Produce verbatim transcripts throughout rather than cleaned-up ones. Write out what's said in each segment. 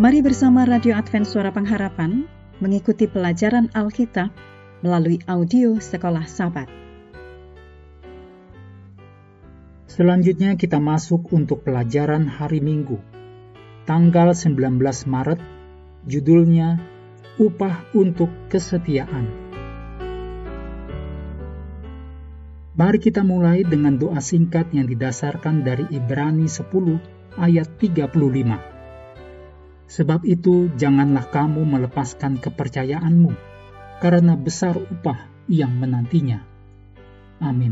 Mari bersama Radio Advent Suara Pengharapan mengikuti pelajaran Alkitab melalui audio Sekolah Sabat. Selanjutnya kita masuk untuk pelajaran hari Minggu, tanggal sembilan belas Maret, judulnya Upah untuk Kesetiaan. Mari kita mulai dengan doa singkat yang didasarkan dari Ibrani sepuluh ayat tiga puluh lima. Sebab itu janganlah kamu melepaskan kepercayaanmu, karena besar upah yang menantinya. Amin.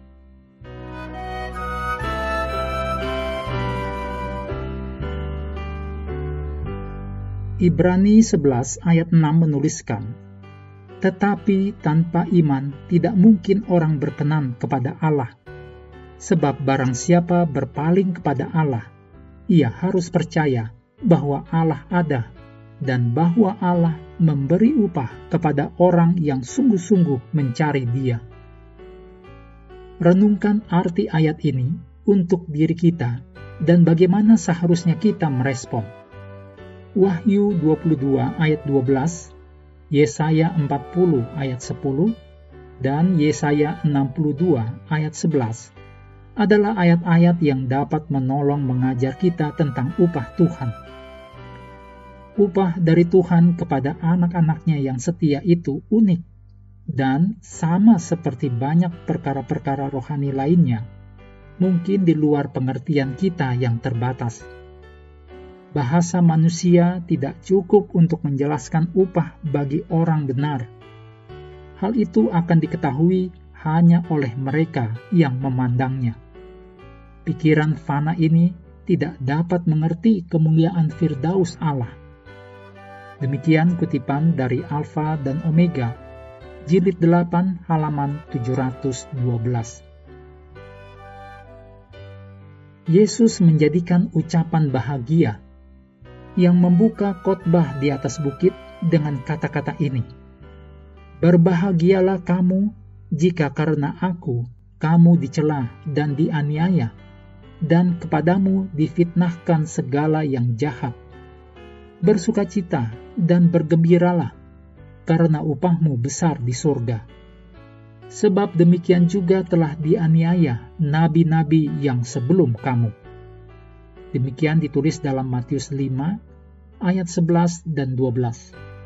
Ibrani sebelas ayat enam menuliskan, tetapi tanpa iman tidak mungkin orang berkenan kepada Allah. Sebab barang siapa berpaling kepada Allah, ia harus percaya bahwa Allah ada dan bahwa Allah memberi upah kepada orang yang sungguh-sungguh mencari Dia. Renungkan arti ayat ini untuk diri kita dan bagaimana seharusnya kita merespon. Wahyu dua puluh dua ayat dua belas, Yesaya empat puluh ayat sepuluh, dan Yesaya enam puluh dua ayat sebelas adalah ayat-ayat yang dapat menolong mengajar kita tentang upah Tuhan. Upah dari Tuhan kepada anak-anaknya yang setia itu unik, dan sama seperti banyak perkara-perkara rohani lainnya, mungkin di luar pengertian kita yang terbatas. Bahasa manusia tidak cukup untuk menjelaskan upah bagi orang benar. Hal itu akan diketahui hanya oleh mereka yang memandangnya. Pikiran fana ini tidak dapat mengerti kemuliaan Firdaus Allah. Demikian kutipan dari Alfa dan Omega, jilid delapan halaman tujuh ratus dua belas. Yesus menjadikan ucapan bahagia yang membuka khotbah di atas bukit dengan kata-kata ini. Berbahagialah kamu jika karena aku kamu dicela dan dianiaya, dan kepadamu difitnahkan segala yang jahat. Bersukacita dan bergembiralah, karena upahmu besar di surga. Sebab demikian juga telah dianiaya nabi-nabi yang sebelum kamu. Demikian ditulis dalam Matius lima, ayat sebelas dan dua belas.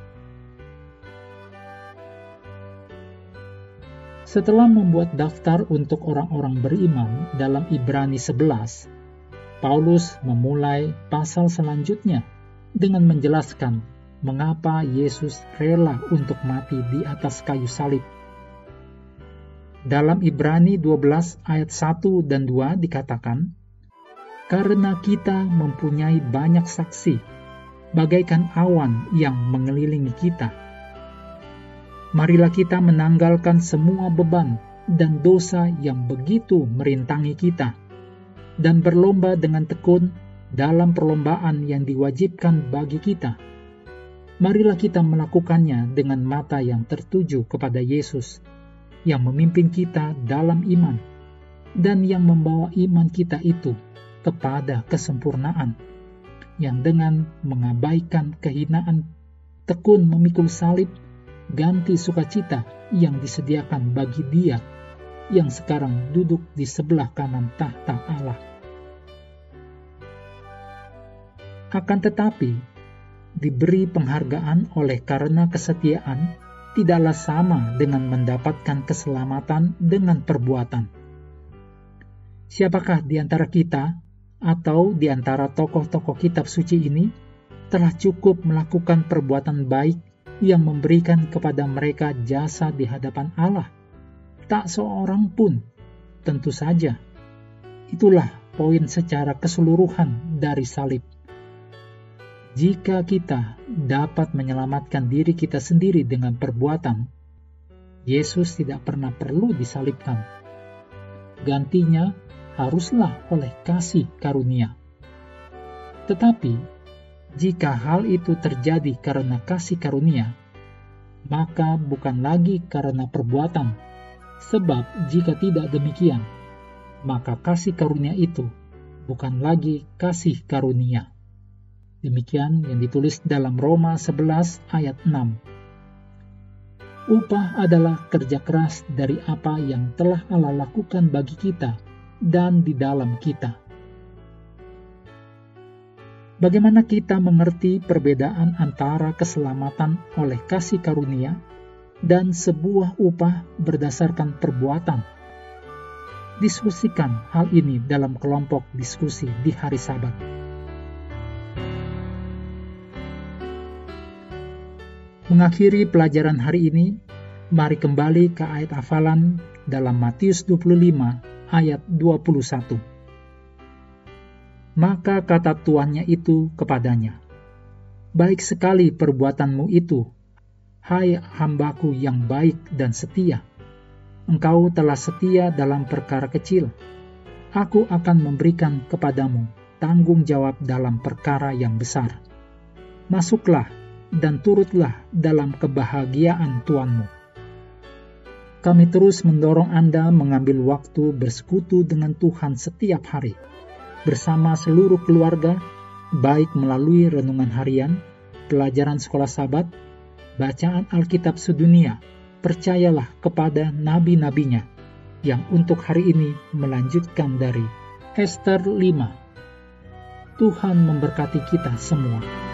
Setelah membuat daftar untuk orang-orang beriman dalam Ibrani sebelas, Paulus memulai pasal selanjutnya dengan menjelaskan mengapa Yesus rela untuk mati di atas kayu salib. Dalam Ibrani dua belas ayat satu dan dua dikatakan, karena kita mempunyai banyak saksi, bagaikan awan yang mengelilingi kita. Marilah kita menanggalkan semua beban dan dosa yang begitu merintangi kita, dan berlomba dengan tekun dalam perlombaan yang diwajibkan bagi kita. Marilah kita melakukannya dengan mata yang tertuju kepada Yesus, yang memimpin kita dalam iman, dan yang membawa iman kita itu kepada kesempurnaan, yang dengan mengabaikan kehinaan, tekun memikul salib, ganti sukacita yang disediakan bagi Dia, yang sekarang duduk di sebelah kanan tahta Allah. Akan tetapi, diberi penghargaan oleh karena kesetiaan tidaklah sama dengan mendapatkan keselamatan dengan perbuatan. Siapakah di antara kita atau di antara tokoh-tokoh kitab suci ini telah cukup melakukan perbuatan baik yang memberikan kepada mereka jasa di hadapan Allah? Tak seorang pun, tentu saja. Itulah poin secara keseluruhan dari salib. Jika kita dapat menyelamatkan diri kita sendiri dengan perbuatan, Yesus tidak pernah perlu disalibkan. Gantinya haruslah oleh kasih karunia. Tetapi, jika hal itu terjadi karena kasih karunia, maka bukan lagi karena perbuatan, sebab jika tidak demikian, maka kasih karunia itu bukan lagi kasih karunia. Demikian yang ditulis dalam Roma sebelas ayat enam. Upah adalah kerja keras dari apa yang telah Allah lakukan bagi kita dan di dalam kita. Bagaimana kita mengerti perbedaan antara keselamatan oleh kasih karunia dan sebuah upah berdasarkan perbuatan? Diskusikan hal ini dalam kelompok diskusi di hari Sabat. Mengakhiri pelajaran hari ini, mari kembali ke ayat hafalan dalam Matius dua puluh lima ayat dua puluh satu. Maka kata tuannya itu kepadanya, "Baik sekali perbuatanmu itu, hai hambaku yang baik dan setia. Engkau telah setia dalam perkara kecil. Aku akan memberikan kepadamu tanggung jawab dalam perkara yang besar. Masuklah dan turutlah dalam kebahagiaan Tuanmu." Kami terus mendorong Anda mengambil waktu bersekutu dengan Tuhan setiap hari, bersama seluruh keluarga, baik melalui renungan harian, pelajaran sekolah Sabat, bacaan Alkitab sedunia, percayalah kepada nabi-nabinya, yang untuk hari ini melanjutkan dari Ester lima. Tuhan memberkati kita semua.